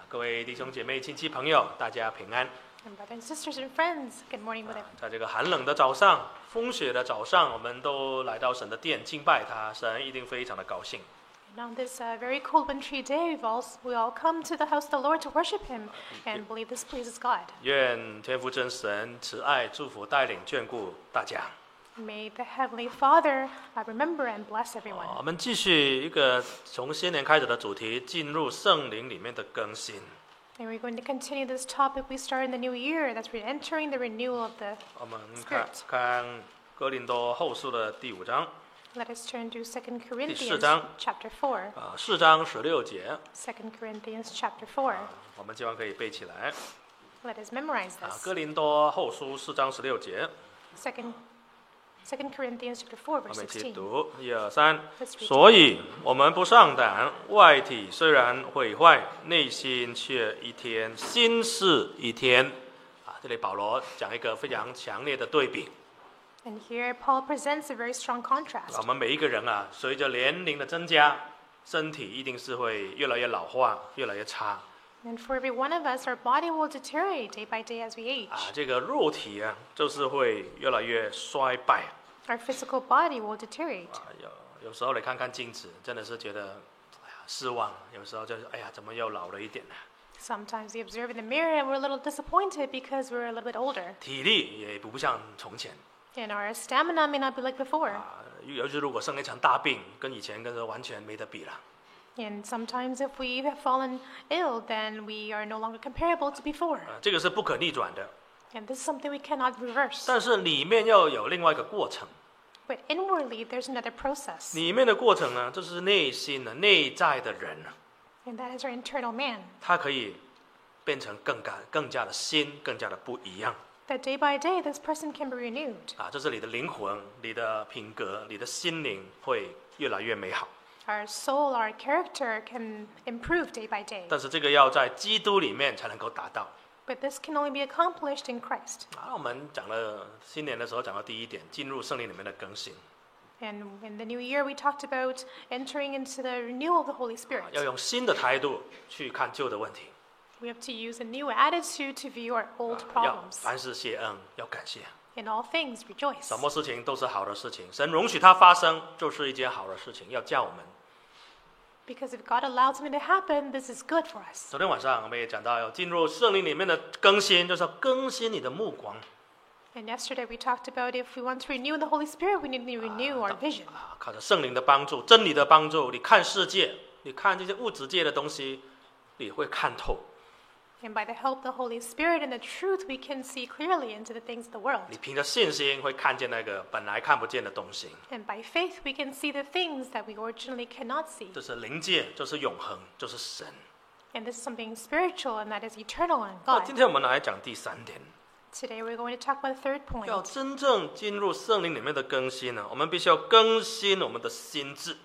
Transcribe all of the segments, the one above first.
各位弟兄姐妹、亲戚朋友，大家平安。 And brothers and sisters and friends, good morning with 在这个寒冷的早上、风雪的早上，我们都来到神的殿敬拜他，神一定非常的高兴。 And on this very cold wintry day, we all come to the house of the Lord to worship Him and believe this pleases God. 愿天父真神慈爱、祝福、带领、眷顾大家。 May the Heavenly Father remember and bless everyone. 我们继续一个从新年开始的主题，进入圣灵里面的更新。 And we're going to continue this topic we started in the new year. That's we're entering the renewal of the 我们 Spirit. 看哥林多后书的第5章 Let us turn to 2 Corinthians 4章 chapter 4. ，4章16节， 2 Corinthians chapter 4. 我们希望可以背起来。 Let us memorize this. 哥林多后书4章16节， 2 Corinthians chapter 4, 我 verse 们一起 16. 读1、2、3。 Let's read 所以，我们不上胆，外体虽然毁坏，内心却一天新似一天。这里保罗讲一个非常强烈的对比。 And here Paul presents a very strong contrast. 我们每一个人随着年龄的增加，身体一定是会越来越老化，越来越差。 And for every one of us, our body will deteriorate day by day as we age. 这个肉体就是会越来越衰败。 Our physical body will deteriorate. 有时候你看看镜子，真的是觉得失望。有时候就是怎么又老了一点呢？ Sometimes we observe in the mirror and we're a little disappointed because we're a little bit older. 体力也不像从前。 And our stamina may not be like before. 尤其如果生了一场大病，跟以前完全没得比了。 And sometimes if we have fallen ill, then we are no longer comparable to before. 这个是不可逆转的。 And this is something we cannot reverse. 但是里面要有另外一个过程。 But inwardly, there's another process. 里面的过程呢，就是内心的内在的人。 And that is our internal man. 他可以变成更加的新，更加的不一样。 That day by day, this person can be renewed. 这是你的灵魂、你的品格、你的心灵会越来越美好。 Our soul, our character can improve day by day. 但是这个要在基督里面才能够达到。 But this can only be accomplished in Christ. 我们讲了新年的时候讲到第一点，进入圣灵里面的更新。 And in the new year, we talked about entering into the renewal of the Holy Spirit. 要用新的态度去看旧的问题。 We have to use a new attitude to view our old 要 problems. 凡事谢恩，要感谢。 In all things, rejoice. 什么事情都是好的事情，神容许它发生，就是一件好的事情，要叫我们。 Because if God allowed something to happen, this is good for us. 昨天晚上我们也讲到，要进入圣灵里面的更新，就是要更新你的目光。 And yesterday we talked about if we want to renew the Holy Spirit, we need to renew our vision. 靠着圣灵的帮助、真理的帮助，你看世界，你看这些物质界的东西，你会看透。 And by the help of the Holy Spirit and the truth, we can see clearly into the things of the world. 你凭着信心会看见那个本来看不见的东西。 And by faith, we can see the things that we originally cannot see. 这是灵界，就是永恒，就是神。 And this is something spiritual, and that is eternal in 今 God. 天我们来讲第3点。 Today we're going to talk about the third 要 point. 真正进入圣灵里面的更新呢，我们必须要更新我们的心智。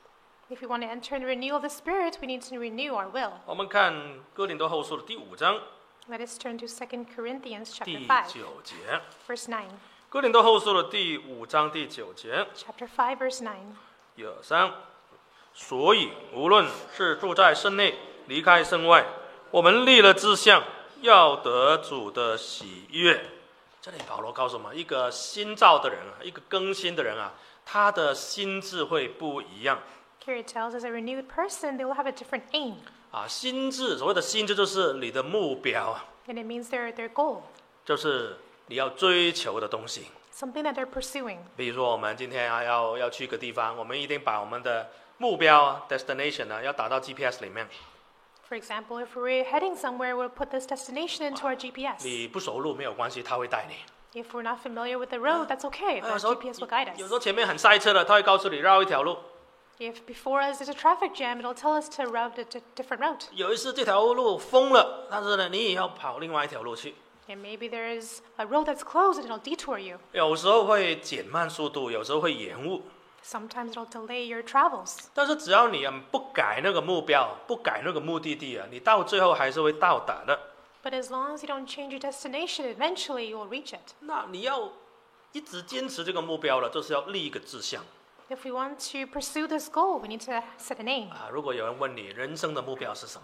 If we want to enter in the renewal of the Spirit, we need to renew our will. 我们看哥林多后书的第5章 Let us turn to 2 Corinthians 第 chapter 5, 9节。 verse 9. 哥林多后书的第5章第9节， Chapter 5, verse 9. 1、2、3。所以无论是住在身内，离开身外，我们立了志向，要得主的喜悦。这里保罗告诉我们，一个新造的人一个更新的人他的心智会不一样。 Here it tells us a renewed person, they will have a different aim. 心智，所谓的心智就是你的目标 And it means their goal, 就是你要追求的东西。 something that they're pursuing. 比如说，我们今天要去一个地方，我们一定把我们的目标 destination 要打到 GPS 里面。 For example, if we're heading somewhere, we'll put this destination into our GPS. 你不熟路没有关系，他会带你。 If we're not familiar with the road, that's okay. The 有时候 GPS will guide 有 us. 时候前面很塞车了，他会告诉你绕一条路。 If before us there's a traffic jam, it'll tell us to route a different route. 有一次这条路封了，但是呢，你也要跑另外一条路去。 And maybe there is a road that's closed and it'll detour you. 有时候会减慢速度，有时候会延误。 Sometimes it'll delay your travels. 但是只要你不改那个目标，不改那个目的地你到最后还是会到达的。 But as long as you don't change your destination, eventually you will reach it. 那你要一直坚持这个目标了，就是要立一个志向。 If we want to pursue this goal, we need to set an aim. 如果有人问你人生的目标是什么，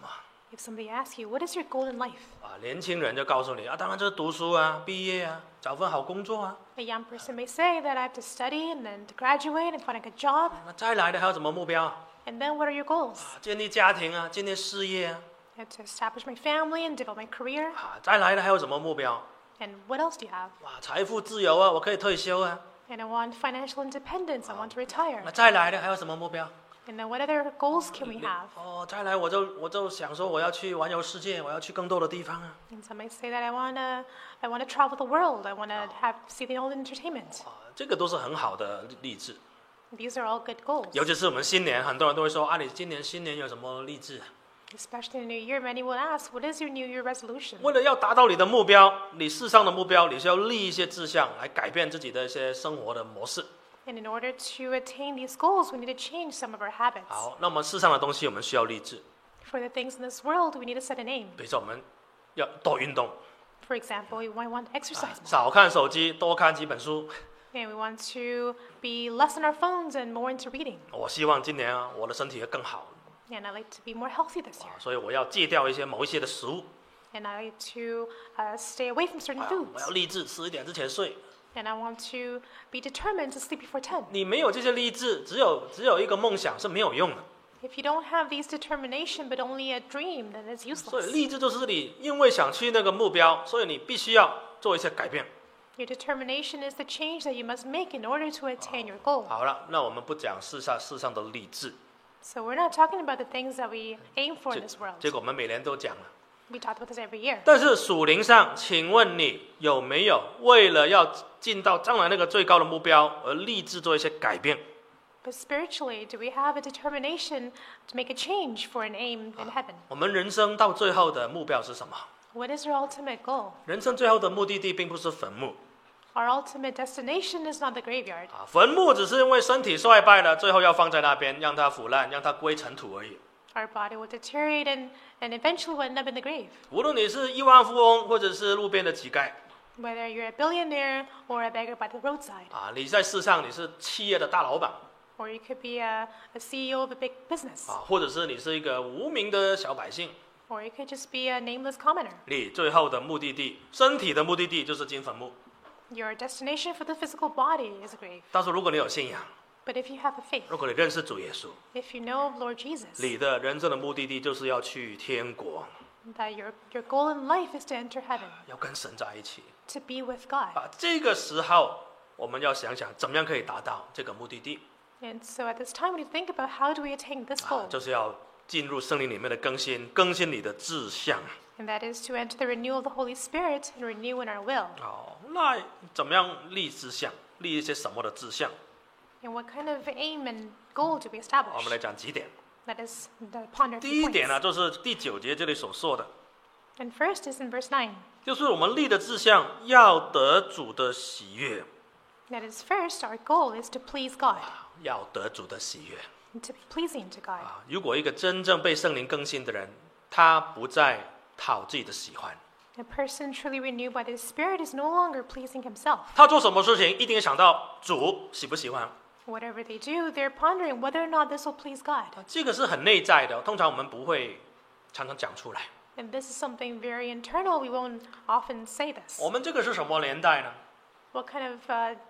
If somebody asks you, what is your goal in life? 年轻人就告诉你当然就是读书啊，毕业啊，找份好工作啊。 A young person may say that I have to study and then to graduate and find a good job. 那再来的还有什么目标？ And then what are your goals? 建立家庭啊，建立事业啊。 I have to establish my family and develop my career. 再来的还有什么目标？ And what else do you have? 财富自由啊，我可以退休啊。 And I want financial independence. I want to retire. 那再来的还有什么目标？ And then what other goals can we have? 再来我就想说我要去环游世界，我要去更多的地方啊。 And some might say that I want to travel the world. I want to see the old entertainment. 这个都是很好的励志。 These are all good goals. 尤其是我们新年，很多人都会说你今年新年有什么励志？ Especially in the new year, many will ask, what is your New Year resolution? 为了要达到你的目标，你世上的目标，你需要立一些志向来改变自己的一些生活的模式。 And in order to attain these goals, we need to change some of our habits. 好，那么世上的东西我们需要励志。 For the things in this world, we need to set an aim. 比如说我们要多运动， For example, we want to exercise more. 少看手机，多看几本书。 And we want to be less on our phones and more into reading. 我希望今年我的身体会更好， And I like to be more healthy this year. 所以我要戒掉某一些的食物。 And I like to stay away from certain 我要 foods. 励志11点之前睡。 And I want to be determined to sleep before 10. 你没有这些励志，只有一个梦想是没有用的。 If you don't have these determination but only a dream, then it's 所以 useless. 励志就是你因为想去那个目标，所以你必须要做一些改变。 Your determination is the change that you must make in order to attain your goal. 好了，那我们不讲世上的励志， So we're not talking about the things that we aim for in this world. 结果我们每年都讲了。 We talk about this every year. 但是属灵上，请问你有没有为了要进到将来那个最高的目标而立志做一些改变？ But spiritually, do we have a determination to make a change for an aim in heaven? 我们人生到最后的目标是什么？ What is your ultimate goal? 人生最后的目的地并不是坟墓 Our ultimate destination is not the graveyard. 坟墓只是因为身体衰败了，最后要放在那边，让它腐烂，让它归尘土而已。 Our body will deteriorate and eventually will end up in the grave. 无论你是亿万富翁，或者是路边的乞丐 Whether you're a billionaire or a beggar by the roadside, 你在世上你是企业的大老板 or you could be a CEO of a big business, 或者是你是一个无名的小百姓， or you could just be a nameless commoner. 你最后的目的地，身体的目的地就是进坟墓。 Your destination for the physical body is a grave. 但是如果你有信仰， But if you have a faith, 如果你认识主耶稣， if you know of Lord Jesus, 你的人生的目的地就是要去天国， that your goal in life is to enter heaven, 要跟神在一起。 to be with God. 这个时候我们要想想怎么样可以达到这个目的地， And so at this time, we think about how do we attain this goal, 就是要进入圣灵里面的更新，更新你的志向。 and that is to enter the renewal of the Holy Spirit and renew in our will. 那怎么样立志向？立一些什么的志向？ And what kind of aim and goal do we 我 establish? 们来讲几点。 That is upon our 第 few 一点 points. 呢，就是第9节这里所说的， And first is in verse 9. 就是我们立的志向要得主的喜悦， That is first, our goal is to please God, 要得主的喜悦。 and to be pleasing to God. 如果一个真正被圣灵更新的人，他不再讨自己的喜欢， A person truly renewed by the Spirit is no longer pleasing himself. 他做什么事情一定要想到主喜不喜欢。 Whatever they do, they're pondering whether or not this will please God. 这个是很内在的，通常我们不会常常讲出来。 And this is something very internal. We won't often say this. 我们这个是什么年代呢？ What kind of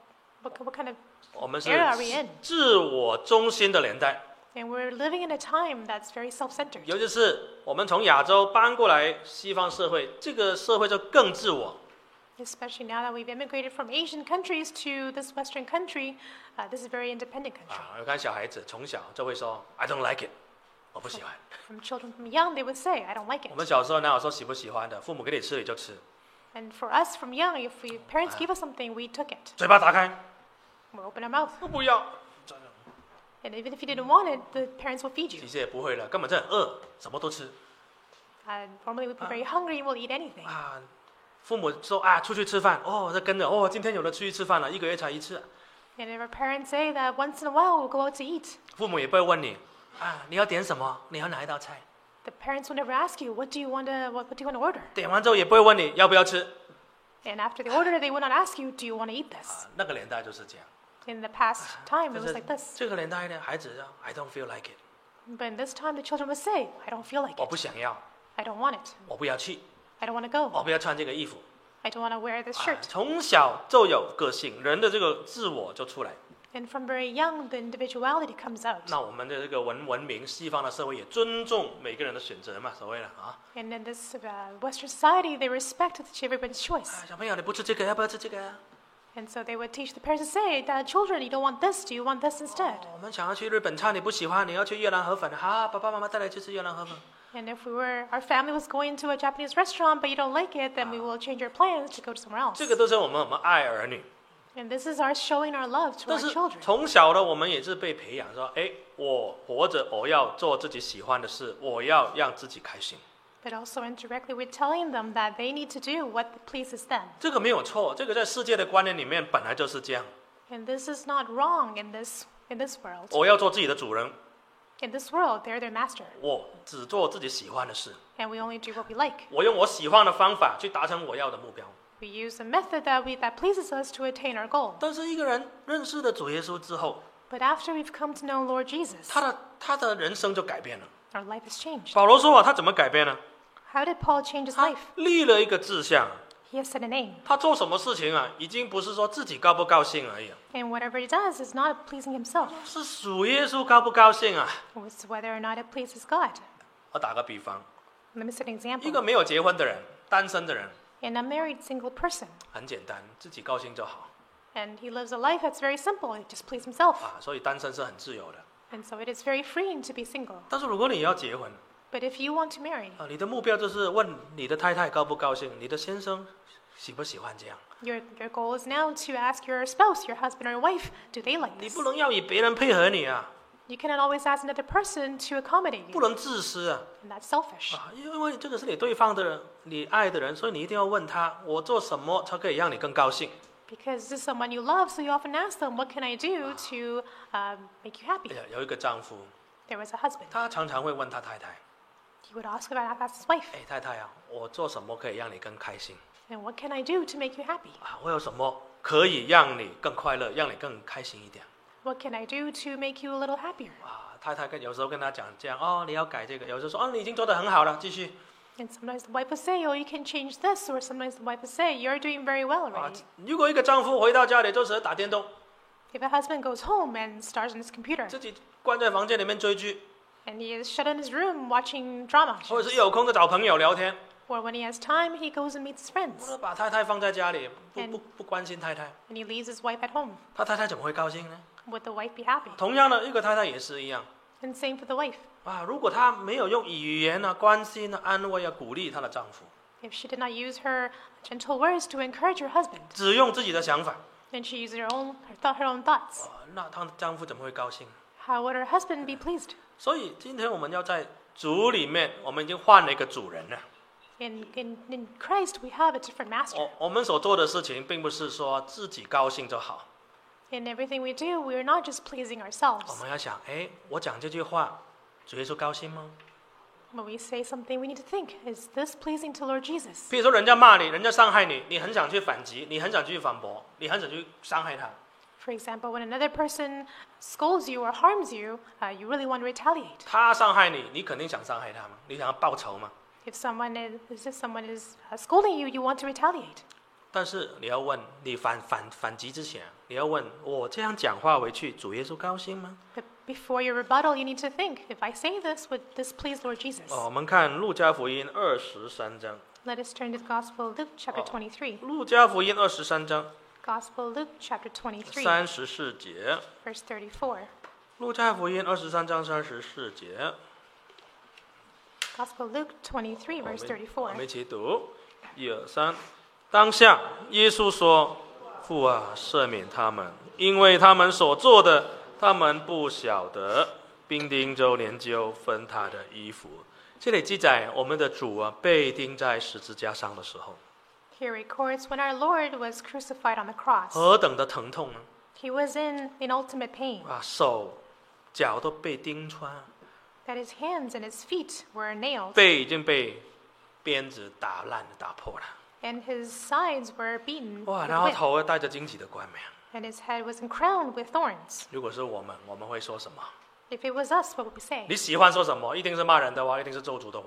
what kind of 我们是 era are we in? 自我中心的年代， And we're living in a time that's very self-centered. 尤其是我们从亚洲搬过来西方社会，这个社会就更自我。 Especially now that we've immigrated from Asian countries to this Western country, this is a very independent country. 我看小孩子从小就会说 "I don't like it"， 我不喜欢。 From children from young, they would say, "I don't like 我们 it." 小时候哪有说喜不喜欢的？父母给你吃你就吃， And for us from young, if parents gave us something, we took it. 嘴巴打开， We open our mouth. 我不要。 And even if you didn't want it, the parents will feed 其 you. 实也不会了，根本就很饿，什么都吃 Normally we'd be very hungry and we'll eat anything. 父母说出去吃饭，这跟着今天有的出去吃饭了，1个月才1次。 And if our parents say that once in a while we'll go out to eat, 父母也不会问你你要点什么，你要哪一道菜， the parents will never ask you, what do you want to order? 点完之后也不会问你要不要吃。 And after they order, they will not ask you, do you want to eat this? 那个年代就是这样。 In the past time, it 但 was 是 like this. 这个年代的孩子 "I don't feel like it"， But in this time, the children would say, I don't feel like 我 it. 不想要。 I don't want it. 我不要去， I don't want to go. 我不要穿这个衣服。 I don't want to wear this 啊 shirt. 从小就有个性，人的这个自我就出来。 And from very young, the individuality comes out. 那我们的这个文明西方的社会也尊重每个人的选择嘛，所谓的啊。 And in this Western society, they respect everyone's choice. 小朋友你不吃这个，要不要吃这个啊？ And so they would teach the parents to say, children, you don't want this, do you want this instead? 我们想要去日本餐，你不喜欢，你要去越南河粉，好，爸爸妈妈带来去吃越南河粉。 And if our family was going to a Japanese restaurant, but you don't like it, then we will change our plans to go to somewhere else. 这个都是我们爱儿女。 And this is our showing our love to 但 our 是 children. 从小的我们也是被培养说，哎，我活着，我要做自己喜欢的事，我要让自己开心。 But also indirectly, we're telling them that they need to do what pleases them. 这个没有错，这个在世界的观念里面本来就是这样。 And this is not wrong in this world. 我要做自己的主人， In this world, they're their master. 我只做自己喜欢的事， And we only do what we like. 我用我喜欢的方法去达成我要的目标。 We use a method that pleases us to attain our goal. 但是一个人认识了主耶稣之后， But after we've come to know Lord Jesus, 他的人生就改变了。 our life has changed. 保罗说啊，他怎么改变呢？ How did Paul change his 他 life? 立了一个志向， He has set a name. 他做什么事情啊，已经不是说自己高不高兴而已， And whatever he does is not pleasing himself. 是主耶稣高不高兴啊。 It's whether or not it pleases God. 我打个比方， Let me set an 一 example. 个没有结婚的人，单身的人， An unmarried single person. 很简单，自己高兴就好 And he lives a life that's very simple. He just please himself. 啊。所以单身是很自由的。 And so it is very freeing to be single. 但是如果你要结婚 But if you want to marry, 啊，你的目标就是问你的太太高不高兴，你的先生喜不喜欢这样。 your goal is now to ask your spouse, your husband or your wife, do they like 你 this? 不能要以别人配合你啊， You cannot always ask another person to accommodate 不 you. 能自私啊。 And that's selfish. 啊，因为这个是你对方的人，你爱的人，所以你一定要问他，我做什么才可以让你更高兴？ Because this is someone you love, so you often ask them, what can I do to make you happy? 有一个丈夫， There was a husband. 他常常会问他太太， He would ask his wife, 哎，太太啊，我做什么可以让你更开心 and what can I do to make you happy? 啊？我有什么可以让你更快乐，让你更开心一点 What can I do to make you a little happier? 啊？太太有时候跟他讲这样哦，你要改这个，有时候说哦，你已经做得很好了，继续 And sometimes the wife would say, oh, you can change this, or sometimes the wife would say, you're doing very well 啊 already.。 如果一个丈夫回到家里就只是打电动， If a husband goes home and starts on his computer, 自己关在房间里面追剧， and he is shut in his room watching drama 或 shows, 者是有空就找朋友聊天， or when he has time, he goes and meets his 或 friends, 者把太太放在家里，不关心太太， and he leaves his wife at home. 他太太怎么会高兴呢？ Would the wife be happy? 同样的，一个太太也是一样。 And same for the wife. 啊，如果她没有用语言啊、关心啊、安慰啊、鼓励她的丈夫， If she did not use her gentle words to encourage her husband, 只用自己的想法， and she used her own thoughts, 那她的丈夫怎么会高兴？ how would her husband be pleased? 所以今天我们要在主里面，我们已经换了一个主人了。 In Christ, we have a different master. 我们所做的事情，并不是说自己高兴就好， In everything we do, we are not just pleasing 我 ourselves. 们要想，哎，我讲这句话，主耶稣高兴吗？ When we say something, we need to think, is this pleasing to Lord Jesus? 譬如说，人家骂你，人家伤害你，你很想去反击，你很想去反驳，你很想去伤害他。 For example, when another person scolds you or harms you, you really want to retaliate. 他伤害你，你肯定想伤害他嘛，你想要报仇嘛。 If someone is scolding you, you want to retaliate. 但是你要问，你反击之前，你要问我这样讲话回去，主耶稣高兴吗？ But before your rebuttal, you need to think, if I say this, would this please Lord Jesus? 我们看路加福音23章， Let us turn to the Gospel of Luke chapter 23. 路加福音23章 Gospel of Luke chapter 23, 34节， verse 34. 路加福音23章34节， Gospel of Luke 23, 我 verse 们 34. 一起读，1、2、3。当下，耶稣说：“父啊，赦免他们，因为他们所做的，他们不晓得。”兵丁就研究分他的衣服。这里记载我们的主啊被钉在十字架上的时候， Here records when our Lord was crucified on the cross. 何等的疼痛呢？ He was in ultimate pain, 啊，手、脚都被钉穿， that his hands and his feet were nailed, 背已经被鞭子打烂、打破了。 and his sides were beaten 哇， with 然后 whip, 头戴着荆棘的冠冕。 and his head was crowned with thorns. 如果是我们，我们会说什么？ If it was us, what would we say? 你喜欢说什么？一定是骂人的话，一定是咒诅的话。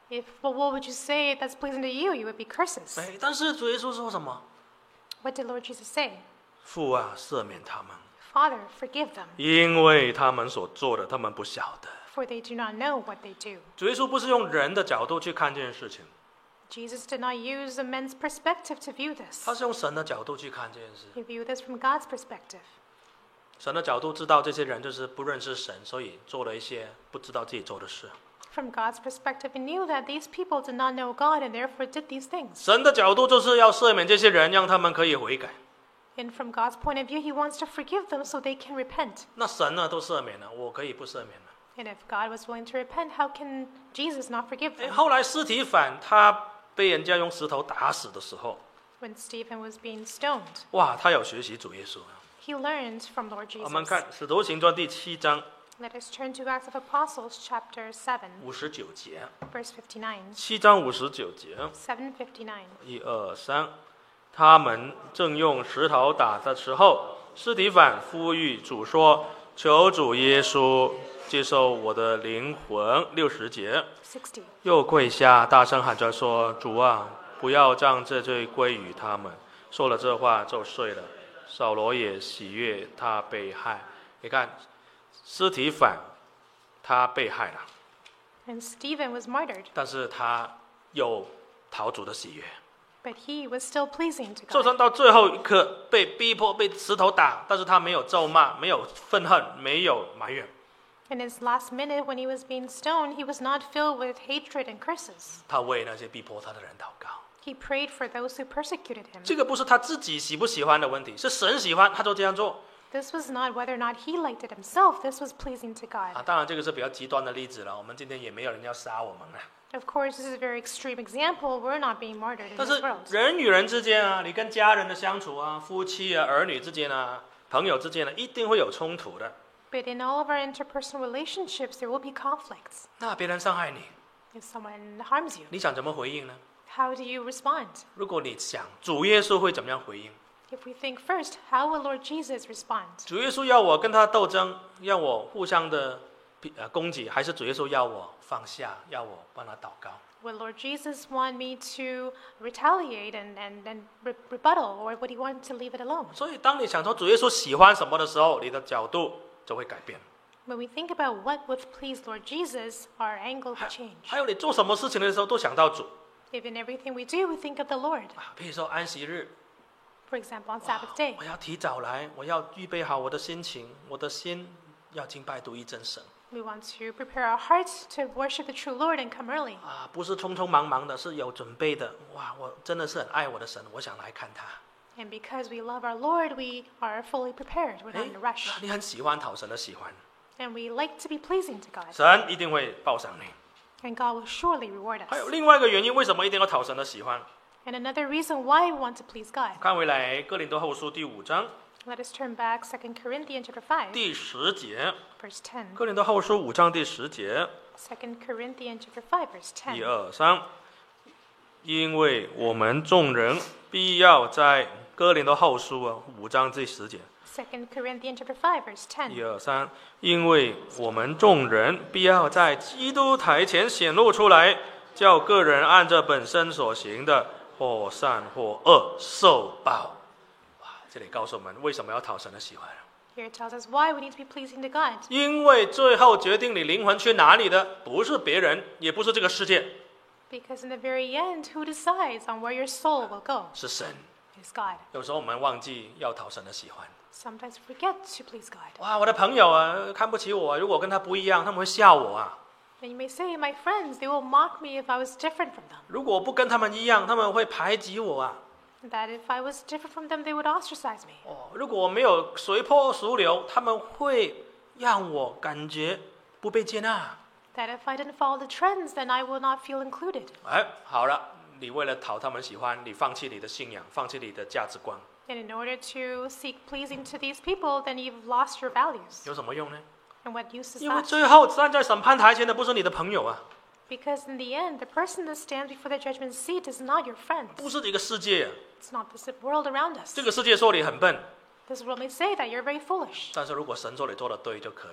Well, what would you say that's pleasing to you? You would be curses. 但是主耶稣说什么？ What did Lord Jesus say? 父啊，赦免他们， Father, forgive them, 因为他们所做的，他们不晓得。 for they do not know what they do. 主耶稣不是用人的角度去看这件事情， Jesus did not use a man's perspective to view this. 他是用神的角度去看这件事。 He viewed this from God's perspective. 神的角度知道这些人就是不认识神，所以做了一些不知道自己做的事。 From God's perspective, he knew that these people did not know God and therefore did these things. 神的角度就是要赦免这些人，让他们可以悔改。 And from God's point of view, he wants to forgive them so they can repent. 那神呢都赦免了，我可以不赦免了。 And if God was willing to repent, how can Jesus not forgive them? 后来司提反他被人家用石头打死的时候， When Stephen was being stoned, 哇，他有学习主耶稣。 he learned from Lord 我们 Jesus. 看《使徒行传》第7章 Let us turn to Acts of Apostles, chapter 7, 59节， verse 59. 7章59节， 7:59. 1、2、3，他们正用石头打的时候，司提反呼吁主说：“求主耶稣接受我的灵魂。”60节， 60. 又跪下，大声喊着说：“主啊，不要将这罪归于他们。”说了这话就睡了。扫罗也喜悦他被害。你看，司提反他被害了， And Stephen was martyred, 但是他有讨主的喜悦。 but he was still pleasing to 就 God. 算到最后一刻被逼迫、被石头打，但是他没有咒骂，没有愤恨，没有埋怨， In his last minute, when he was being stoned, he was not filled with hatred and curses. 他为那些逼迫他的人祷告。 He prayed for those who persecuted him. 这个不是他自己喜不喜欢的问题，是神喜欢，他就这样做。 This was not whether or not he liked it himself. This was pleasing to God. 当然这个是比较极端的例子了。我们今天也没有人要杀我们啊。 Of course, this is a very extreme example. We're not being martyred in 但 this 是 world. 人与人之间啊，你跟家人的相处啊，夫妻啊、儿女之间啊、朋友之间呢，一定会有冲突的。 But in all of our interpersonal relationships, there will be conflicts. 那别人伤害你， If someone harms you, 你想怎么回应呢？ how do you respond? 如果你想主耶稣会怎么样回应？ If we think first, how will Lord Jesus respond? 主耶稣要我跟他斗争，要我互相的攻击，还是主耶稣要我放下，要我帮他祷告？ Would Lord Jesus want me to retaliate and rebuttal, or would he want to leave it alone? 所以，当你想说主耶稣喜欢什么的时候，你的角度就会改变。 When we think about what would please Lord Jesus, our angle would change. 还有你做什么事情的时候，都想到主 If in everything we do, we think of the Lord. 啊。比如说安息日， For example, on Sabbath day, 我要提早来，我要预备好我的心情，我的心要敬拜独一真神 we want to prepare our hearts to worship the true Lord and come early. 啊，不是匆匆忙忙的，是有准备的。哇，我真的是很爱我的神，我想来看他。 And because we love our Lord, we are fully prepared. We're not in a rush. 你很喜欢讨神的喜欢， And we like to be pleasing to God. 神一定会报赏你。 And God will surely reward 还有 us. 另外一个原因，为什么一定要讨神的喜欢？ And another reason why we want to please God. 看回来，哥林多后书第5章 Let us turn back 2 Corinthians chapter 5, 第10节， verse 10. 哥林多后书5章第10节， 2 Corinthians chapter 5, verse 1、 10. 2、3，因为我们众人必要在哥林多后书5章第10节， 2 Corinthians chapter 5, verse 10. 1、2、3，因为我们众人必要在基督台前显露出来，叫个人按着本身所行的，或善或恶受报。哇，这里告诉我们为什么要讨神的喜欢。 Here it tells us why we need to be pleasing to God. 因为最后决定你灵魂去哪里的，不是别人，也不是这个世界， Because in the very end, who decides on where your soul will go? 是神。 It is God. 有时候我们忘记要讨神的喜欢。 Sometimes we forget to please God. 哇，我的朋友啊，看不起我啊，如果跟他不一样，他们会笑我啊。 And you may say, my friends, they will mock me if I was different from them. 如果我不跟他们一样，他们会排挤我啊。 That if I was different from them, they would ostracize me. 哦，如果我没有随波逐流，他们会让我感觉不被接纳。 That if I didn't follow the trends, then I will not feel included. 哎，好了，你为了讨他们喜欢，你放弃你的信仰，放弃你的价值观， And in order to seek pleasing to these people, then you've lost your values. 有什么用呢？ And what use is 因为 that? 最后站在审判台前的不是你的朋友啊， Because in the end, the person that stands before the judgment seat is not your friend. 不是这个世界啊。 It's not this world around us. 这个世界说你很笨， This world may say that you're very foolish. 但是如果神说你做的对就可以了。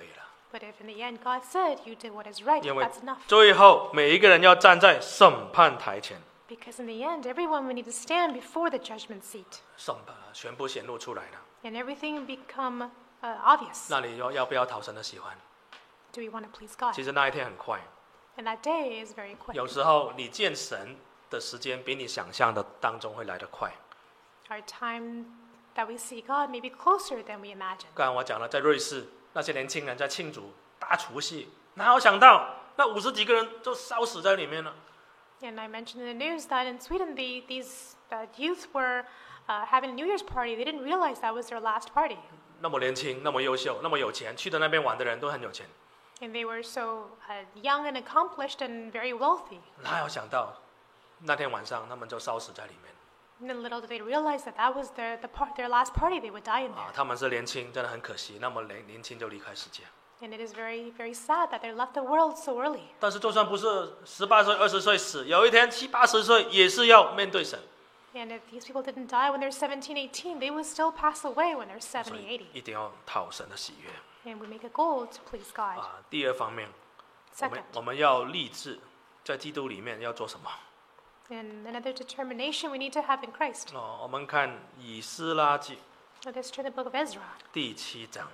But if in the end God said you did what is right, 因为 that's enough. 最后每一个人要站在审判台前， Because in the end, everyone will need to stand before the judgment seat. 审判全部显露出来了。 And everything become obvious. 那你要不要讨神的喜欢？ Do we want to please God? 其实那一天很快， And that day is very quick. 有时候你见神的时间比你想象的当中会来得快。 Our time that we see God may be closer than we imagine. 刚才我讲了，在瑞士那些年轻人在庆祝大除夕，哪有想到那50几个人就烧死在里面了。 And I mentioned in the news that in Sweden, these youth were having a New Year's party. They didn't realize that was their last party. 那么年轻，那么优秀，那么有钱，去的那边玩的人都很有钱， And they were so young and accomplished and very wealthy. 哪有想到那天晚上他们就烧死在里面 And then little did they realize that that was their last party. They would die in 啊 there.？ 他们是年轻，真的很可惜，那么年轻就离开世界。 And it is very, very sad that they left the world so early. 但是就算不是18岁、20岁死，有一天70、80岁也是要面对神。 And if these people didn't die when they're 17, 18, they would still pass away when they're 所 70, 以 80. 一定要讨神的喜悦 And we make a goal to please God. 啊。第二方面，我 Second, 们要立志，在基督里面要做什么？ and another determination we need to have in Christ. 哦，我们看以斯拉记 Let us turn the book of Ezra, 第7章，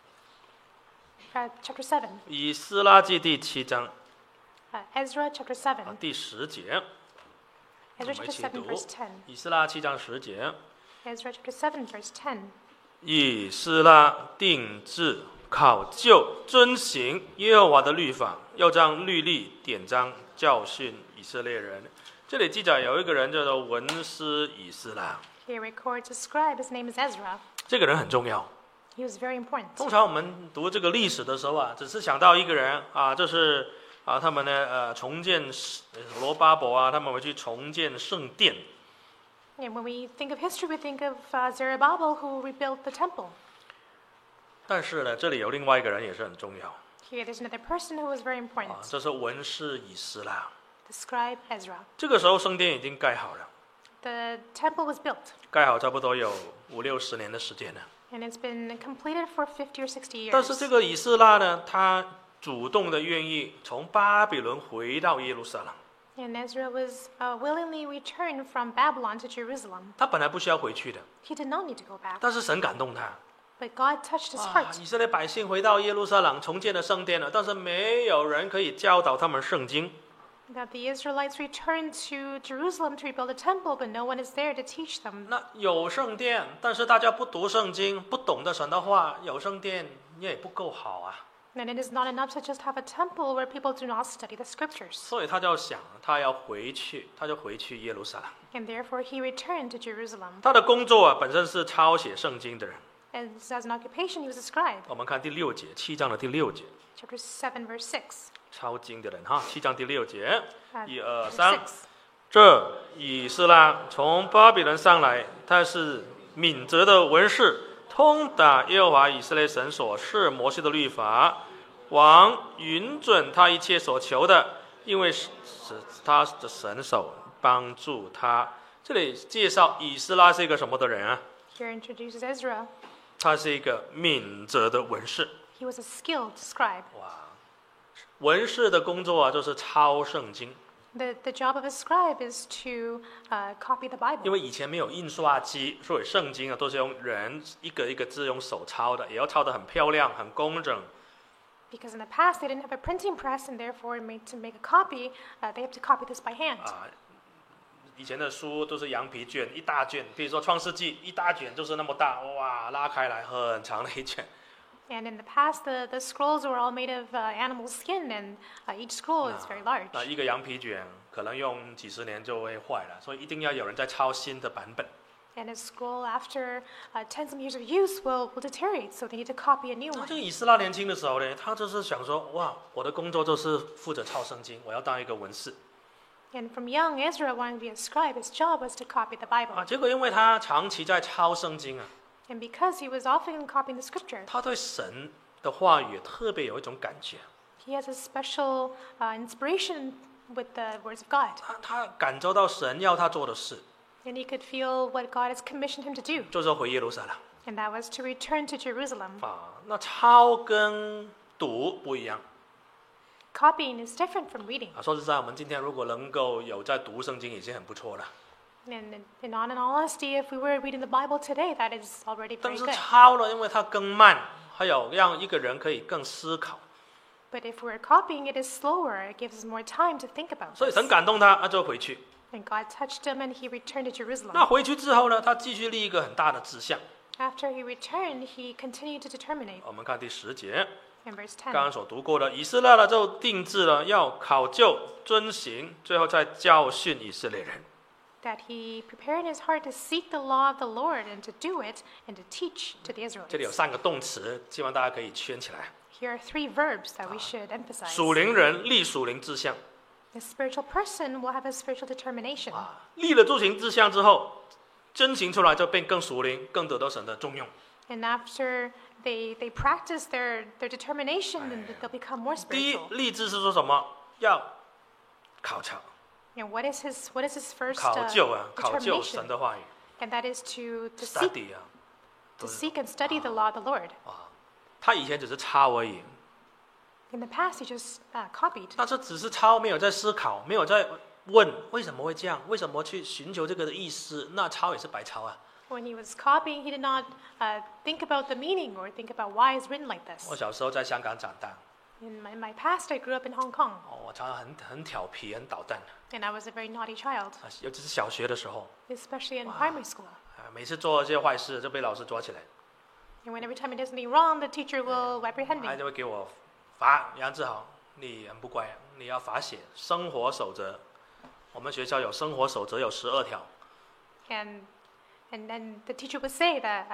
chapter 7. 以斯拉记第7章 Ezra chapter 7. 第10节， Ezra 我们 chapter 一起 7, 读 verse 10. 以斯拉7章10节。 Ezra chapter 7, verse 10. 以斯拉定志考究遵行耶和华的律法，要将律例典章教训以色列人。这里记载有一个人叫做文士以斯拉， Here records a scribe. His name is Ezra. 这个人很重要。 He was very important. 通常我们读这个历史的时候啊，只是想到一个人啊，就是啊，他们呢重建罗巴伯啊，他们回去重建圣殿。 And when we think of history, we think of Zerubbabel who rebuilt the temple. 但是呢，这里有另外一个人也是很重要 Here there's another person who was very 啊 important, 这是文士以斯拉。 the scribe Ezra. 这个时候圣殿已经盖好了。 The temple was built, 盖好差不多有50-60年的时间了。 and it's been completed for 50 or 60 但是这 years. 个以斯拉呢，他主动的愿意从巴比伦回到耶路撒冷。 And Ezra was willingly returned from Babylon to Jerusalem. 他本来不需要回去的， He did not need to go back, 但是神感动他。 but God touched his 哇 heart. 以色列百姓回到耶路撒冷，重建了圣殿了，但是没有人可以教导他们圣经。 That the Israelites returned to Jerusalem to rebuild the temple, but no one is there to teach them. 那有圣殿，但是大家不读圣经，不懂得神的话，有圣殿也不够好啊。 And it is not enough to just have a temple where people do not study the scriptures. 所以他就想，他要回去，他就回去耶路撒冷。 And therefore he returned to Jerusalem. 他的工作啊，本身是抄写圣经的人。 As an occupation, he was a scribe. 我们看第6节，7章的第6节， Chapter 7, verse 6. 抄经的人哈，7章第6节， Uh, 1、2、 verse 3。 6. 这以斯拉从巴比伦上来，他是敏捷的文士，通达耶和华以色列神所示摩西的律法。王允准他一切所求的，因为是他的神手帮助他。这里介绍以斯拉是一个什么的人啊？ Here introduces Ezra. 他是一个敏捷的文士。 He was a skilled scribe. 哇，文士的工作啊，就是抄圣经。 The job of a scribe is to copy the 因 Bible. 为以前没有印刷机，所以圣经啊都是用人一个一个字用手抄的，也要抄得很漂亮、很工整。 Because in the past they didn't have a printing press, and therefore to make a copy, they have to copy this by hand. 啊，以前的书都是羊皮卷，一大卷，比如说《创世纪》，一大卷就是那么大，哇，拉开来很长的一卷。 And in the past, the scrolls were all made of animal skin, and each scroll is very large. 那一个羊皮卷可能用几十年就会坏了，所以一定要有人在抄新的版本。 And a scroll, after tens of years of use, will deteriorate, so they need to copy a new 那 one. 这个以斯拉年轻的时候呢，他就是想说，哇，我的工作就是负责抄圣经，我要当一个文士。 And from young, Ezra wanted to be a scribe. His job was to copy the Bible. 啊，结果因为他长期在抄圣经啊， And because he was often copying the scripture, 他对神的话语特别有一种感觉。 he has a special inspiration with the words of God. 他感受到神要他做的事， And he could feel what God has commissioned him to do. 就是回耶路撒冷 And that was to return to Jerusalem. 啊。那抄跟读不一样 Copying is different from reading. 啊。说实在，我们今天如果能够有在读圣经，已经很不错了。 And in honesty, if we were reading the Bible today, that is already 但 very 是 good. 抄了，因为它更慢，还有让一个人可以更思考， But if we're copying, it is slower. It gives us more time to think about 所以 this. 神感动他，他就回去。 And God touched him, and he returned to 那 Jerusalem. 回去之后呢，他继续立一个很大的志向。 After he returned, he continued to determine 我们看第10节， in verse 刚 10. 刚所读过的，以色列呢就定制了要考究、遵行，最后再教训以色列人。 That he prepared in his heart to seek the law of the Lord and to do it and to teach to the 这里有 Israelites. 3个动词，希望大家可以圈起来。 Here are 3 verbs that we should emphasize. 属灵人立属灵志向 A spiritual person will have a spiritual determination. 啊，立了诸行志向之后，遵行出来就变更属灵，更得到神的重用。 And after they practice their determination, then they'll become more 第一， spiritual. 立志是说什么？要考察、 And what is his first 考究啊，考究 determination? 神的话语 And that is to seek ，study 啊。 to seek and study the law of the Lord. 他以前只是抄而已， In the past, he just copied. 但是只是抄，没有在思考，没有在问为什么会这样，为什么去寻求这个的意思，那抄也是白抄啊。 When he was copying, he did not think about the meaning or think about why it's written like this. 我小时候在香港长大， In my past, I grew up in Hong Kong, 我常常很调皮，很捣蛋， and I was a very naughty child, 尤其是小学的时候， especially in primary school. 每次做一些坏事就被老师抓起来， And when every time I did something wrong, the teacher will reprehend 他 me. 就会给我罚。杨志豪，你很不乖，你要罚写生活守则。我们学校有生活守则，有12条。 And then the teacher would say that,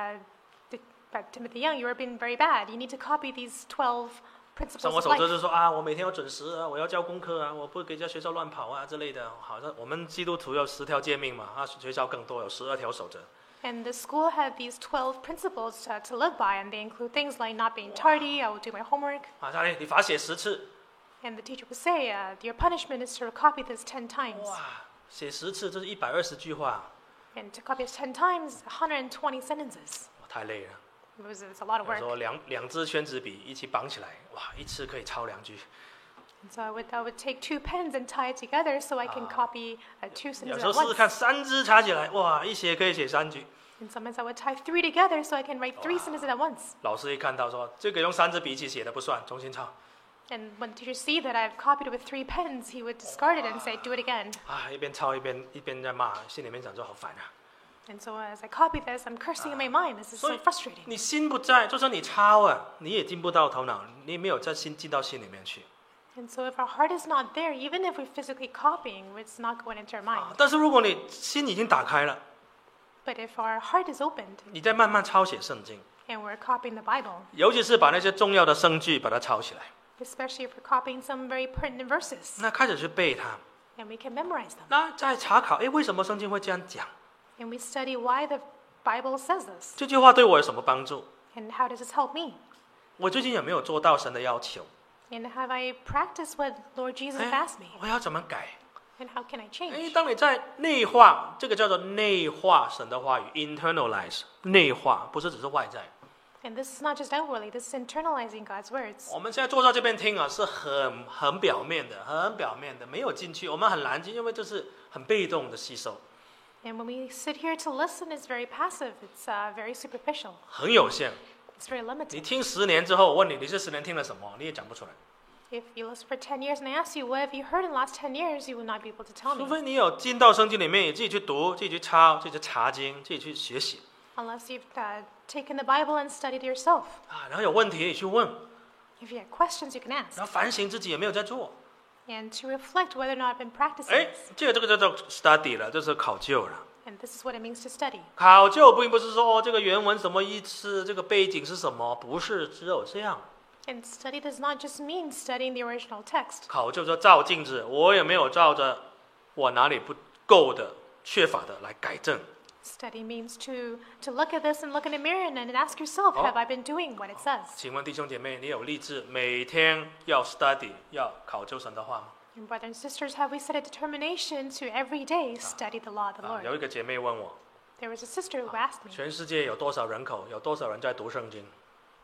Timothy Young, you are being very bad. You need to copy these 12principles 生活 of 守则 life. 就是说啊，我每天要准时啊，我要交功课啊，我不给在学校乱跑啊之类的。好像我们基督徒有10条诫命嘛，啊，学校更多有12条守则。 And the school had these 12 principles to live by, and they include things like not being tardy, I will do my homework. 啊，他你罚写10次， And the teacher would say, your punishment is to copy this 10 times. 哇，写10次，这是120句话， And to copy it 10 times, 120 sentences. 哇太累了。 It's a lot of 有 work. 时候两支宣纸笔一起绑起来，哇，一次可以抄2句。 And so I would take 2 pens and tie it together so I can copy 2 有 sentences 时候 at 试试看 once. 3支插起来，哇，一写可以写3句。 And sometimes I would tie 3 together so I can write 3 sentences at once. 老师一看到说这个用3支笔一起写的不算，重新抄。 And when teachers see that I've copied it with 3 pens, he would discard it and say, do it again. 啊，一边抄一边在骂，心里面想说好烦啊。 And so as I copy this, I'm cursing in my mind. This is 所 so 以 frustrating. 你心不在，就算你抄啊，你也进不到头脑，你没有在进到心里面去。 And so if our heart is not there, even if we're physically copying, it's not going into our 啊 mind. 但是如果你心已经打开了， But if our heart is opened 你再慢慢抄写圣经， and we're copying the Bible, 尤其是把那些重要的圣句把它抄起来， especially if we're copying some very pertinent verses, 那开始去背它， and we can memorize them. 那再查考，为什么圣经会这样讲？ And we study why the Bible says this. 这句话对我有什么帮助？ And how does this help me? 我最近有没有做到神的要求？ And have I practiced what Lord Jesus 哎 asked me? 我要怎么改？ And how can I 哎， change? 当你在内化，这个叫做内化神的话语 （internalize），内化不是只是外在。 And this is not just outwardly, this is internalizing God's words. 我们现在坐在这边听啊，是很表面的，很表面的，没有进去，我们很难进，因为这是很被动的吸收， And when we sit here to listen, it's very passive. It's very superficial. 很有限。 It's very 你 limited. 听10年之后，我问你，你这10年听了什么？你也讲不出来， If you listen for 10 years and I ask you, what have you heard in the last 10 years, you will not be able to tell 除 me. 非你有进到圣经里面，你自己去读，自己去抄，自己去查经，自己去学习 Unless you've taken the Bible and studied yourself. 啊，然后有问题你去问， If you have questions, you can 然 ask. 后反省自己有没有在做。 And to reflect whether or not I've been practicing 哎 this. 这个叫做 study 了，这是考究了。 And this is what it means to study. 考究并不是说这个原文什么意思，这个背景是什么，不是只有这样。 And study does not just mean studying the original text. 考究就照镜子，我有没有照着我哪里不够的、缺乏的来改正？ Study means to look at this and look in the mirror and ask yourself, have I been doing what it says? 请问弟兄姐妹，你有立志每天要 study 要考究神的话吗？ And brothers and sisters, have we set a determination to every day study the law of the 有 Lord? 一个姐妹问我， There was a sister who asked me, 全世界有多少人口，有多少人在读圣经？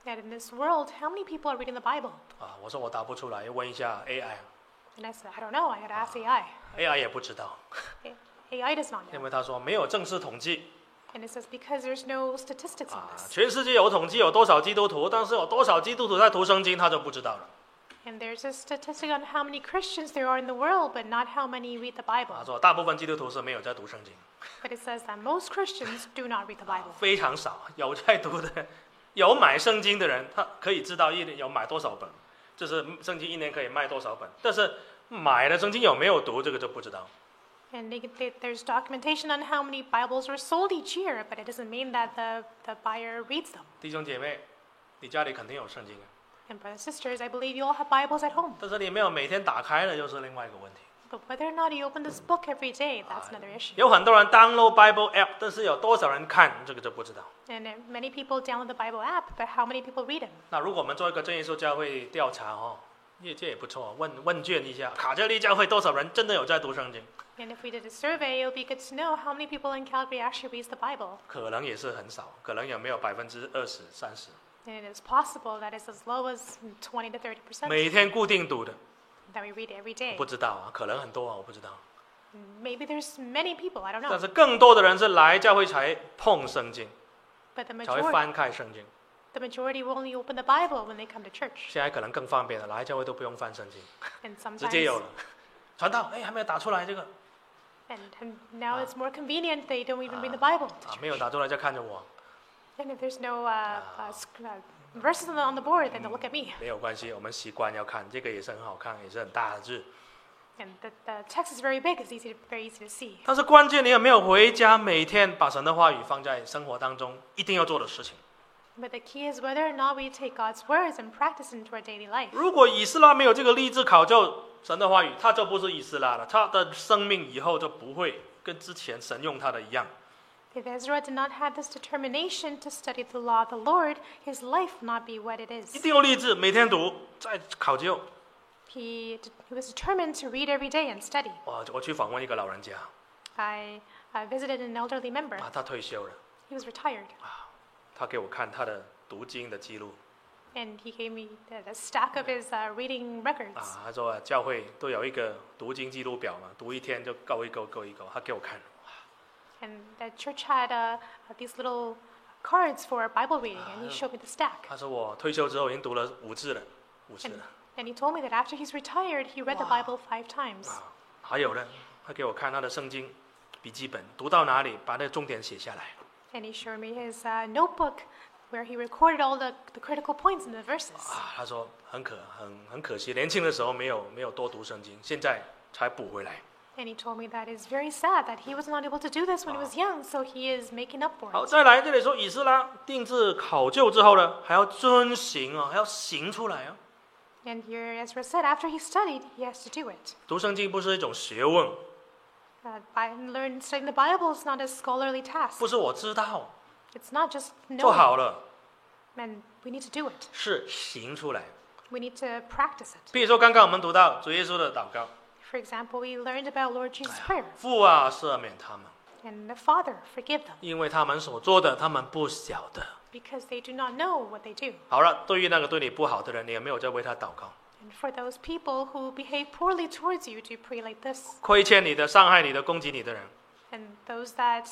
And in this world, how many people are reading the Bible? 啊，我说我答不出来，要问一下 AI。 And I said, I don't know. I had to ask AI. AI 也不知道， AI does not 因 know. 为他说没有正式统计 And it says because there's no statistics on 啊， this. 全世界有统计有多少基督徒，但是有多少基督徒在读圣经，他就不知道了。 And there's a statistic on how many Christians there are in the world, but not how many read the 他 Bible. 说大部分基督徒是没有在读圣经， But it says that most Christians do not read the Bible. 非常少，有在读的，有买圣经的人，他可以知道一年有买多少本，就是圣经一年可以卖多少本，但是买了圣经有没有读，这个就不知道。 And there's documentation on how many Bibles are sold each year, but it doesn't mean that the buyer reads them. 弟兄姐妹，你家里肯定有圣经啊， And brothers and sisters, I believe you all have Bibles at home. 但是你没有每天打开了，又是另外一个问题。 But whether or not you open this book every day, that's another issue. 有很多人 download Bible app， 但是有多少人看，这个就不知道。 And many people download the Bible app, but how many people read it? 那如果我们做一个真耶稣教会调查哦，这也不错，问卷一下，卡加利教会多少人真的有在读圣经？ And if we did a survey, it would be good to know how many people in Calgary actually reads the Bible. 可能也是很少，可能有没有20%、30%？ And it is possible that it's as low as 20 to 30% 每天固定读的， that we read every day. 不知道啊，可能很多啊，我不知道。 Maybe there's many people, I don't 但 know. 是更多的人是来教会才碰圣经， But the 才会 majority, 翻开圣经。 the majority will only open the Bible when they come to church. 现在可能更方便了，来教会都不用翻圣经， And 直接有 sometimes, 了。传道，哎，还没有打出来这个 and now it's more convenient. They don't even read the Bible. 啊，没有打出来就看着我， And if there's no verses on the board, then they'll look at me. 没有关系，我们习惯要看，这个也是很好看，也是很大的字。 And the text is very big. It's very easy to see. 但是关键你有没有回家每天把神的话语放在生活当中一定要做的事情？ But the key is whether or not we take God's words and practice into our daily life. 如果以斯拉没有这个立志考究神的话语，他就不是以斯拉了，他的生命以后就不会跟之前神用他的一样。 If Ezra did not have this determination to study the law of the Lord, his life would not be what it 一 is. 定要立志，每天读，再考究。 He was determined to read every day and study. 我去访问一个老人家 I visited an elderly member. 啊，他退休了 He was retired, 啊，他给我看他的读经的记录 and he gave me the stack of his reading records. 啊，他说教会都有一个读经记录表嘛，读一天就够一够，他给我看。 And the church had these little cards for Bible reading, and he showed me the stack. 他说我退休之后已经读了5次了，5次 And, 了 and he told me that after he's retired, he read the Wow. Bible 5 times. 啊，还有呢，他给我看他的圣经笔记本，读到哪里把那个重点写下来。 And he showed me his notebook where he recorded all the critical points in the verses. 啊，他说很可惜，年轻的时候没有多读圣经，现在才补回来。 And he told me that it's very sad that he was not able to do this when he was young, so he is making up for 好， it. 再来这里说以斯拉定制考究之后呢，还要遵行啊，还要行出来啊。 And here, Ezra said, after he studied, he has to do it. 读圣经不是一种学问， Studying the Bible is not a scholarly task. 不是我知道 It's not just 做 knowing, 好了， and we need to do it. 是行出来。 We need to practice it. 比如说刚刚我们读到主耶稣的祷告， For example, we learned about Lord Jesus' prayer. 父啊，赦免他们， And the Father, forgive them, 因为他们所做的，他们不晓得。 because they do not know what they do. 好了，对于那个对你不好的人，你有没有在为他祷告？ And for those people who behave poorly towards you, do you pray like this? 亏欠你的、伤害你的、攻击你的人， And those that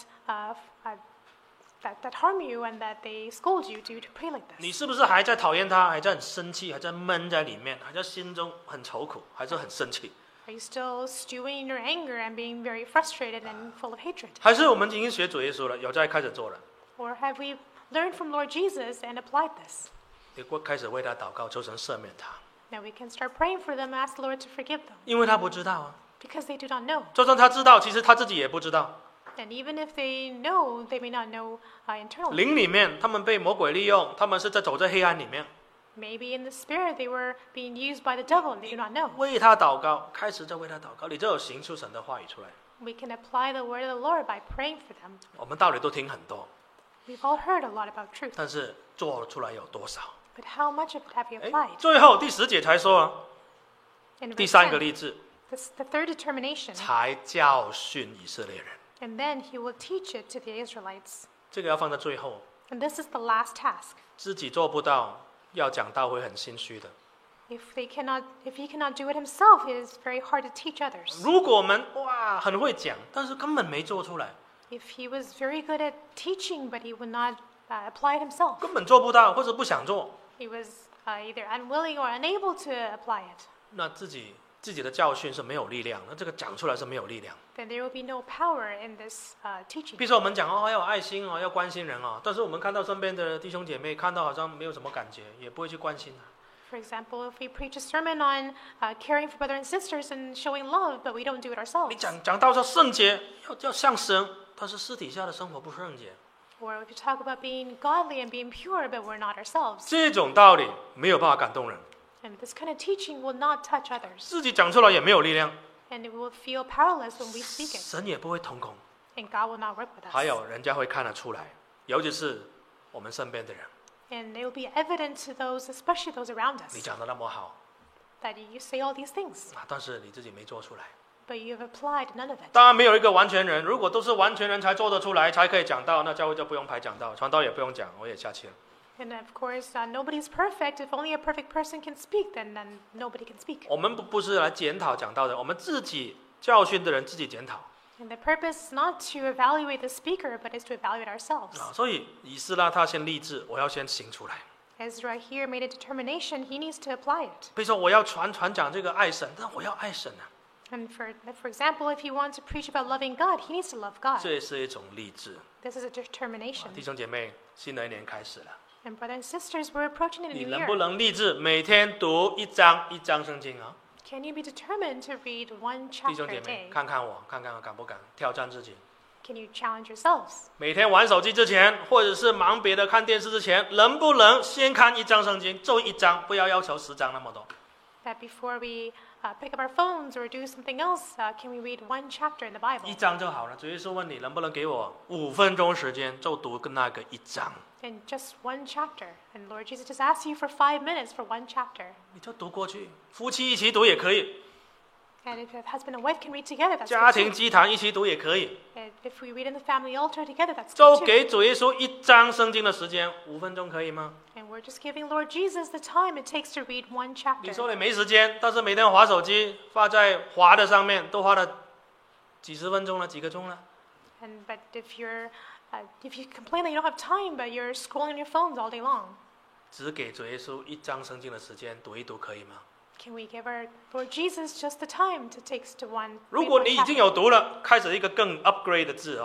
that harm you and that they scold you, do you pray like 你 this? 是不是还在讨厌他，还在很生气，还在闷在里面，还在心中很愁苦，还是很生气？ Are you still stewing in your anger and being very frustrated and full of hatred? 还是我们已经学主耶稣了，有在开始做了？ Or have we learned from Lord Jesus and applied this? 你开始为他祷告，求神赦免他， Now we can start praying for them, ask the Lord to forgive them, 因为他不知道啊。 because they do not know. 就算他知道，其实他自己也不知道。 And even if they know, they may not know internally. 灵里面，他们被魔鬼利用，他们是在走在黑暗里面。 Maybe in the spirit they were being used by the devil and they do not know. 为他祷告，开始在为他祷告，你就有行出神的话语出来。 We can apply the word of the Lord by praying for them. 我们道理都听很多， We've all heard a lot about truth, 但是做出来有多少？ but how much of it have you 哎， applied? 最后第10节才说啊， In 第 verse 3个 10, 例字， this, the third determination, 才教训以色列人。 and then he will teach it to the Israelites. 这个要放在最后， And this is the last task. 自己做不到， 要讲道会很心虚的。 If he cannot do it himself, it is very hard to teach others. 如果我们哇很会讲，但是根本没做出来， If he was very good at teaching, but he would not apply it himself, 根本做不到或者不想做， he was either unwilling or unable to apply it, 那自己的教训是没有力量，那这个讲出来是没有力量。 then there will be no power in this teaching. 比如说我们讲要有爱心要关心人但是我们看到身边的弟兄姐妹看到好像没有什么感觉，也不会去关心他。 For example, if we preach a sermon on caring for brothers and sisters and showing love, but we don't do it 你 ourselves, 讲到说圣洁要像神，但是私底下的生活不圣洁， or if you talk about being godly and being pure, but we're not ourselves, 这种道理没有办法感动人， and this kind of teaching will not touch others, 自己讲出来也没有力量， and we will feel powerless when we speak it, 神也不会同工， and God will not work with 还 us. 有人家会看得出来，尤其是我们身边的人， And it will be evident to those, especially those around 你 us, 讲的那么好 that you say all these things, 但是你自己没做出来。 but you have applied none of it. 当然没有一个完全人，如果都是完全人才做得出来，才可以讲道，那教会就不用排讲道，传道也不用讲，我也下去了。 And of course, nobody's perfect. If only a perfect person can speak, then nobody can speak. 我们不是来检讨讲道的，我们自己教训的人自己检讨 And the purpose is not to evaluate the speaker, but is to evaluate ourselves. 所以以斯拉他先立志，我要先行出来。 Ezra here made a determination. He needs to apply it. 比如说我要传讲这个爱神，但我要爱神啊， And for example, if he wants to preach about loving God, he needs to love God. 这也是一种立志。 This is a determination. 弟兄姐妹，新的一年开始了， And brothers and sisters, we're approaching the 你 new 能不 year. 能立志每天读一章圣经啊？ Can you be determined to read one 弟 chapter 兄 a 姐妹， day? 看看我，看看我敢不敢挑战自己？ Can you challenge yourselves? 每天玩手机之前，或者是忙别的看电视之前，能不能先看一章圣经，就一章，不要要求10章那么多。 That before we pick up our phones or do something else, can we read one chapter in the Bible? 一章就好了。主耶稣问你能不能给我5分钟时间，就读那个一章， In just one chapter. And Lord Jesus just asks you for 5 minutes for one chapter. 你就读过去。夫妻一起读也可以， And if a husband and wife can read together, that's 家 good 庭 too. 祭坛一起读也可以， And if we read in the family altar together, that's 就 good too. 给主耶稣一章圣经的时间，5分钟可以吗？ And we're just giving Lord Jesus the time it takes to read one 你 chapter. 说你没时间，但是每天划手机，发在划的上面，都花了几十分钟了，几个钟了。 But if you complain that you don't have time, but you're scrolling on your phones all day long, 只给主耶稣一章圣经的时间读一读，可以吗？ can we give our Lord Jesus just the time it takes to 如 read 果 one 你已经 chapter? 有读了，开始一个更 upgrade 的字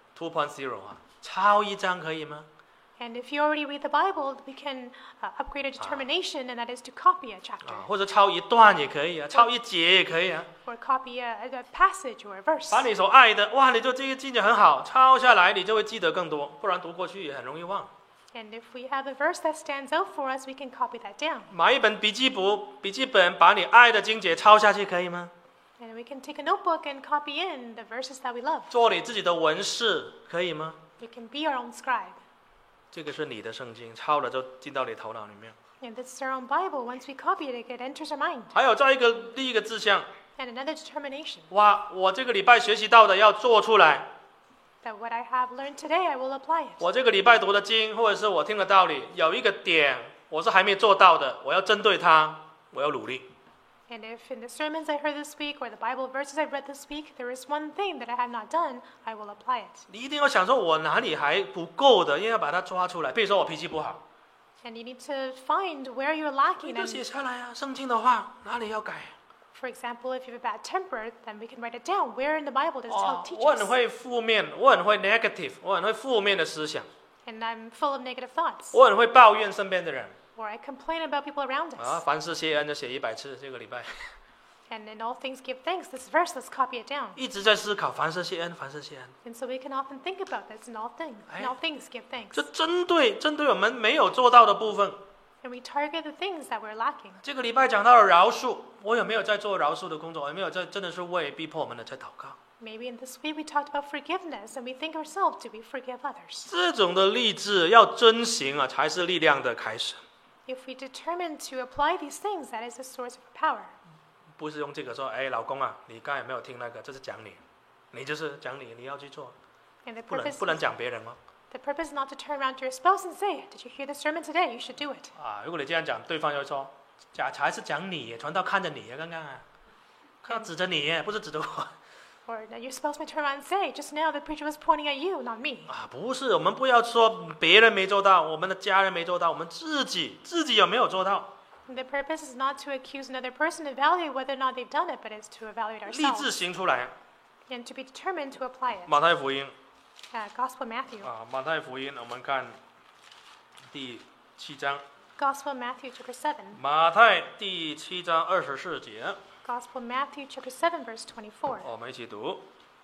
2.0抄一章可以吗？ And if you already read the Bible, we can upgrade a determination, and that is to copy a chapter 或者抄一段也可以抄一节也可以 or copy a passage or a verse. 把你所爱的，哇，你就这个记得很好，抄下来你就会记得更多，不然读过去也很容易忘。 And if we have a verse that stands out for us, we can copy that down. 买一本笔记本，把你爱的经节抄下去可以吗？ And we can take a notebook and copy in the verses that we love. 做你自己的文士可以吗？ We can be our own scribe. 这个是你的圣经，抄了就进到你头脑里面。 And this is our own Bible. Once we copy it, it enters our mind. 还有再另一个志向， And another determination 哇，我这个礼拜学习到的要做出来。 that what I have learned today, I will apply it. 我这个礼拜读的经，或者是我听的道理，有一个点我是还没做到的，我要针对它，我要努力。 And if in the sermons I heard this week or the Bible verses I read this week, there is one thing that I have not done, I will apply it. 你一定要想说，我哪里还不够的，因为要把它抓出来。比如说我脾气不好， And you need to find where you're 你 lacking. 就 And 写下来啊，圣经的话哪里要改？ for example, if you have a bad temper, then we can write it down. Where in the Bible does it 哦 teach 我很 us? 会负面，我很会 negative，我很会负面的思想， And I'm full of negative thoughts. 我很会抱怨身边的人 Or I complain about people around 啊。 us. 凡事谢恩就写100次，这个礼拜 And in all things give thanks. This verse, let's copy it down. 一直在思考凡事谢恩，凡事谢恩。 And so we can often think about this in all things. In all things give thanks. 这针对我们没有做到的部分。 And we target the things that we're lacking. 这个礼拜讲到了饶恕，我有没有在做饶恕的工作？有没有真的是为逼迫我们的在祷告？ Maybe in this week we talked about forgiveness, and we think ourselves to be forgive others. 这种的励志要遵行啊，才是力量的开始。 If we determine to apply these things, that is the source of power. 不是用这个说，哎，老公啊，你刚才有没有听那个？这是讲你，你就是讲你要去做， And the 不能 purpose, 不能讲别人哦。 The purpose is not to turn around to your spouse and say, "Did you hear the sermon today? You should do it." 如果你这样讲，对方就会说，还是讲你，传道看着你刚刚看到指着你，不是指着我。 Or your spouse may turn around and say, "Just now the preacher was pointing at you, not me." 不是，我们不要说别人没做到，我们的家人没做到，我们自己有没有做到？ The purpose is not to accuse another person, evaluate whether or not they've done it, but it's to evaluate 立志 ourselves 行出来。 and to be determined to apply it. 马太福音 Gospel Matthew. 马太福音，我们看第7章， Gospel Matthew chapter 7. 马太第7章24节， Gospel Matthew chapter 7 verse 24. 我们一起读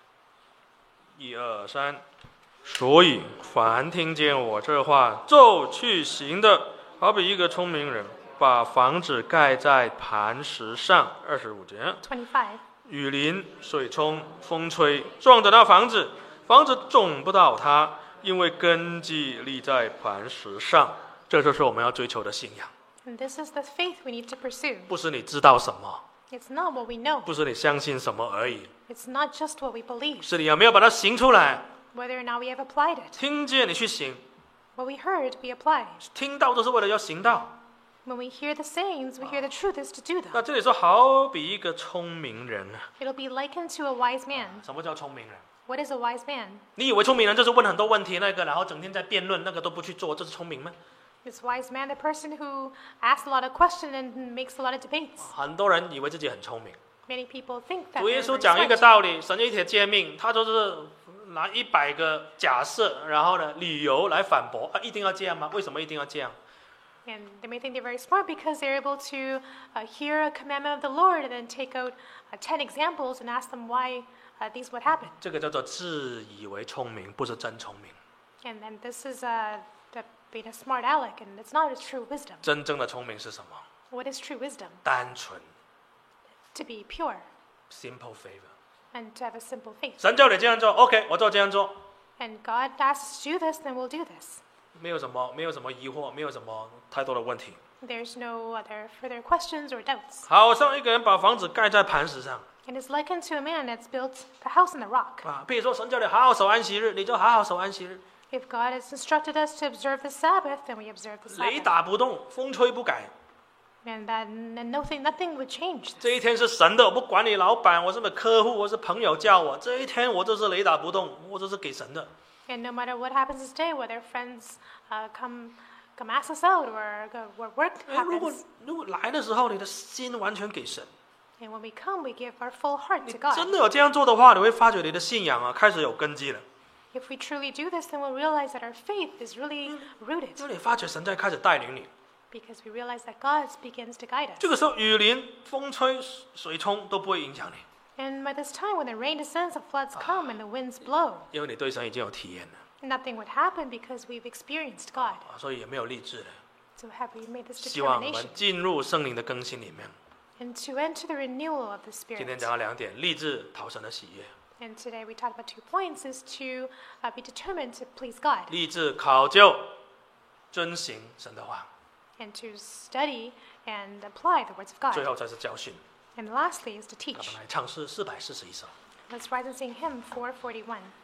，1、2、3。所以，凡听见我这话就去行的，好比一个聪明人，把房子盖在磐石上。25节， 25. 雨淋、水冲、风吹，撞着那房子，房子种不到它，因为根基立在磐石上。这就是我们要追求的信仰。 And this is the faith we need to pursue. 不是你知道什么， It's not what we know. 不是你相信什么而已， It's not just what we believe. 是你有没有把它行出来。 Whether or not we have applied it. 听见你去行， What we heard, we apply. 听到都是为了要行道。 When we hear the sayings, we hear the truth is to do 那 them. 这里说好比一个聪明人啊， It'll be likened to a wise man. 什么叫聪明人？ What is a wise man? 你以为聪明人就是问很多问题那个，然后整天在辩论，那个都不去做，这是聪明吗？ Is wise man the person who asks a lot of questions and makes a lot of debates? 很多人以为自己很聪明。 Many people think that 主耶 they're 稣 very 讲一个 smart. 道理，神一帖诫命，他就是拿100个假设，然后呢理由来反驳一定要这样吗？为什么一定要这样？ And they may think they're very smart because they're able to hear a commandment of the Lord and then take out 10 examples and ask them why these would happen. 这个叫做自以为聪明，不是真聪明。 And then this is being a smart aleck, and it's not a true wisdom. 真正的聪明是什么？ What is true wisdom? 单纯 To be pure ，simple favor。 and to have a simple faith. 神叫你这样做 ，OK， 我就这样做， And God asks us to do this, then we'll do this. 没有什么疑惑，没有什么太多的问题。 There's no other further questions or doubts. 好像一个人把房子盖在磐石上 And it's likened to a man that's built the house on the rock. 比如说神叫你好好守安息日，你就好好守安息日， If God has instructed us to observe the Sabbath, then we observe the 雷 Sabbath. 打不动，风吹不改。 And nothing would change 这一天是神的，我不管你老板，我是不是客户，我是朋友叫我，这一天我就是雷打不动，我就是给神的。 And no matter what happens this day, whether friends come ask us out or work 如果 happens, 来的时候，你的心完全给神， and when we come, we give our full heart 你 to God. 真的有这样做的话，你会发觉你的信仰开始有根基了， If we truly do this, then we'll realize that our faith is really rooted 因为你发觉神在开始带领你。 because we realize that God begins to guide us. 这个时候，雨淋、风吹、水冲都不会影响你， And by this time, when the rain descends, the floods come, and the winds blow, 因为你对神已经有体验了， nothing would happen because we've experienced God. 所以也没有立志了。 So have we made this 希望我 determination 们进入圣灵的更新里面。 and to enter the renewal of the 今天 Spirit. 讲到2点：立志讨神的喜悦， And today we talked about 2 points: is to be determined to please God 立志考究遵行神的话， and to study and apply the words of 最 God. 后才是教训。 And lastly is to 我 teach. 们来唱诗441首。 Let's rise and sing hymn 441.